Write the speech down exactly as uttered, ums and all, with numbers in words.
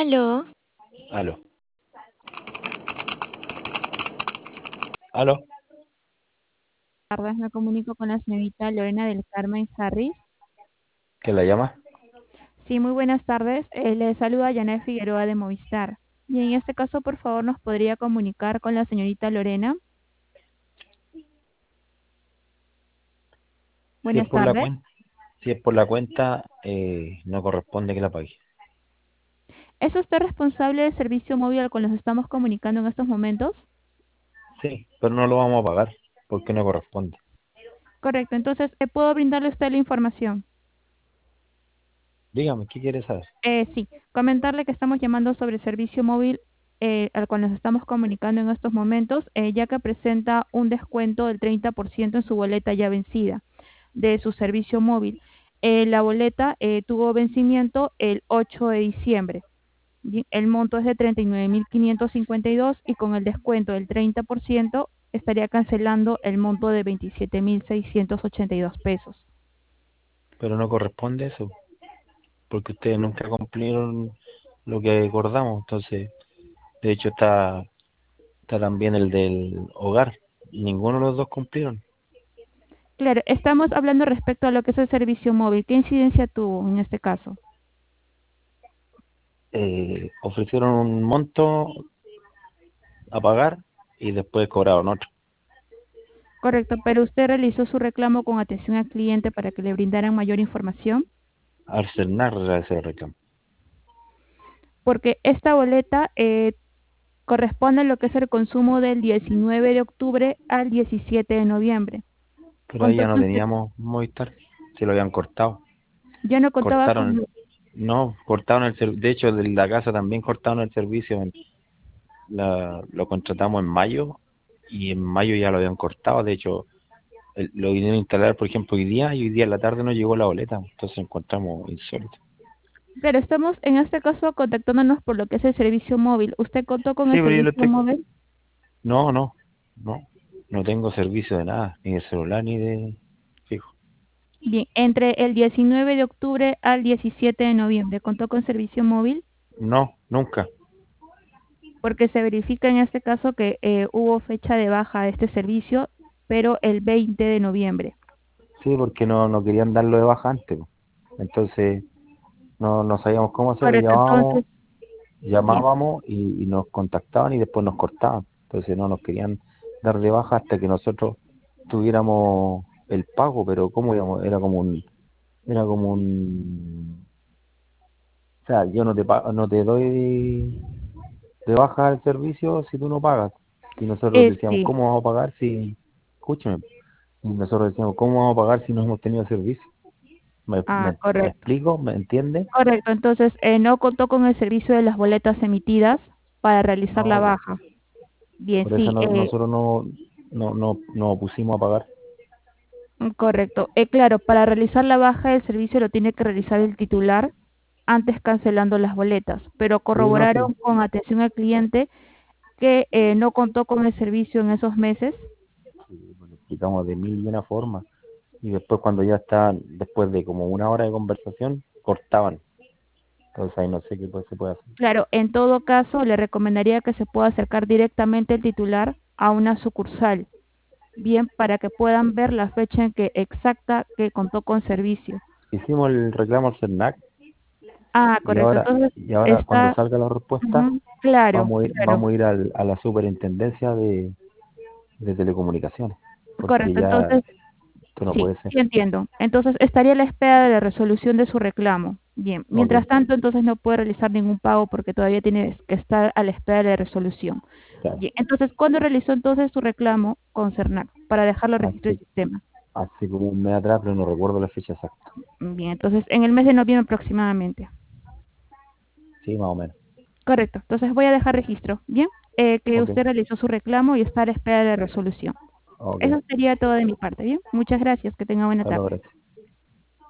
Aló, Aló, aló, Tardes, me comunico con la señorita Lorena del Carmen Harris. ¿qué la llama? Sí, muy buenas tardes. Eh, le saluda Janet Figueroa de Movistar. Y en este caso, por favor, nos podría comunicar con la señorita Lorena. Si es Buenas por la tardes. cuenta, si es por la cuenta, eh, no corresponde que la pague. ¿Es usted responsable del servicio móvil al cual nos estamos comunicando en estos momentos? Sí, pero no lo vamos a pagar porque no corresponde. Correcto, entonces, eh, ¿puedo brindarle a usted la información? Dígame, ¿qué quiere saber? Eh, sí, comentarle que estamos llamando sobre el servicio móvil eh, al cual nos estamos comunicando en estos momentos, eh, ya que presenta un descuento del treinta por ciento en su boleta ya vencida de su servicio móvil. Eh, la boleta eh, tuvo vencimiento el ocho de diciembre. Bien, el monto es de treinta y nueve mil quinientos cincuenta y dos y con el descuento del treinta por ciento estaría cancelando el monto de veintisiete mil seiscientos ochenta y dos pesos. Pero no corresponde eso, porque ustedes nunca cumplieron lo que acordamos. Entonces, de hecho está, está también el del hogar. Ninguno de los dos cumplieron. Claro, estamos hablando respecto a lo que es el servicio móvil. ¿Qué incidencia tuvo en este caso? Eh, ofrecieron un monto a pagar y después cobraron otro. Correcto, pero usted realizó su reclamo con atención al cliente para que le brindaran mayor información, Al CERNAC ese reclamo. porque esta boleta eh, corresponde a lo que es el consumo del diecinueve de octubre al diecisiete de noviembre. Pero ahí Contó ya no con ser- teníamos Movistar, se lo habían cortado. ya no contaba Cortaron, con... no, cortaron el servicio, de hecho de la casa también cortaron el servicio, en- la, lo contratamos en mayo y en mayo ya lo habían cortado, de hecho el- lo vinieron a instalar por ejemplo hoy día y hoy día en la tarde no llegó la boleta, entonces encontramos insólito. Pero estamos en este caso contactándonos por lo que es el servicio móvil. ¿Usted contó con Sí, el pero yo lo servicio estoy, móvil? no, no, no, no tengo servicio de nada, ni de celular ni de fijo, Bien, entre el diecinueve de octubre al diecisiete de noviembre, ¿contó con servicio móvil? no, nunca. Porque se verifica en este caso que eh, hubo fecha de baja de este servicio, pero el veinte de noviembre. Sí, porque no, no querían darlo de baja antes, po. Entonces no, no sabíamos cómo hacerlo, Correcto, llamábamos entonces, bien, llamábamos y, y nos contactaban y después nos cortaban. Entonces no nos querían dar de baja hasta que nosotros tuviéramos el pago, pero ¿cómo íbamos? Era como un, era como un, o sea, yo no te pa- no te doy de baja el servicio si tú no pagas. Y nosotros eh, decíamos, sí, ¿cómo vamos a pagar si, escúchame, y nosotros decíamos, ¿cómo vamos a pagar si no hemos tenido servicio? ¿Me, ah, me, me correcto, explico? ¿Me entiende? correcto, entonces eh, no contó con el servicio de las boletas emitidas para realizar la No, baja. Bien, por eso sí, no- eh, nosotros no, no, no, no pusimos a pagar. correcto. Eh, claro, para realizar la baja el servicio lo tiene que realizar el titular antes cancelando las boletas, pero Sí, no, sí. corroboraron con atención al cliente que eh, no contó con el servicio en esos meses. Sí, pues, lo explicamos de mil y una formas. Y después cuando ya estaban, después de como una hora de conversación, cortaban. Entonces ahí no sé qué pues, se puede hacer. Claro, en todo caso, le recomendaría que se pueda acercar directamente el titular a una sucursal, bien, para que puedan ver la fecha en que exacta que contó con servicio. Hicimos el reclamo al CERNAC Ah, y correcto. ahora, Entonces, y ahora cuando está, salga la respuesta, ujú, claro, vamos a ir, claro, vamos a ir al- a la superintendencia de, de telecomunicaciones. Porque correcto. ya Entonces, esto no sí, puede ser. sí entiendo. Entonces, estaría a la espera de la resolución de su reclamo. Bien, Ok, mientras tanto, entonces no puede realizar ningún pago porque todavía tiene que estar a la espera de la resolución. claro. Bien, entonces, ¿cuándo realizó entonces su reclamo con CERNAC para dejarlo registro del Hace, sistema? hace como un mes atrás, pero no recuerdo la fecha exacta. Bien, entonces en el mes de noviembre aproximadamente. Sí, más o menos. Correcto, entonces voy a dejar registro. Bien, eh, que Ok, usted realizó su reclamo y está a la espera de resolución. ok. Eso sería todo de mi parte. Bien, muchas gracias. Que tenga buena Hasta tarde. luego, gracias.